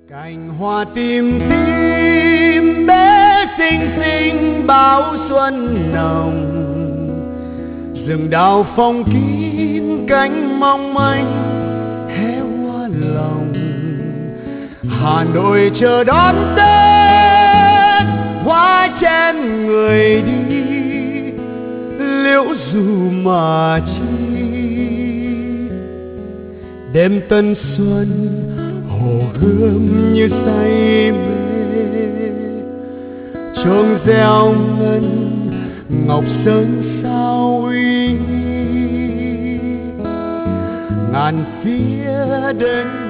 Cành hoa tím tím bé xinh xinh báo xuân nồng, rừng đào phong kín cánh mong manh hé hoa lòng. Hà Nội chờ đón Tết, hoa chen người đi liễu dù mà chi. Đêm tân xuân hồ gươm như say mê, chuông reo ngân ngọc sơn sao uy nghi. Ngàn phía đến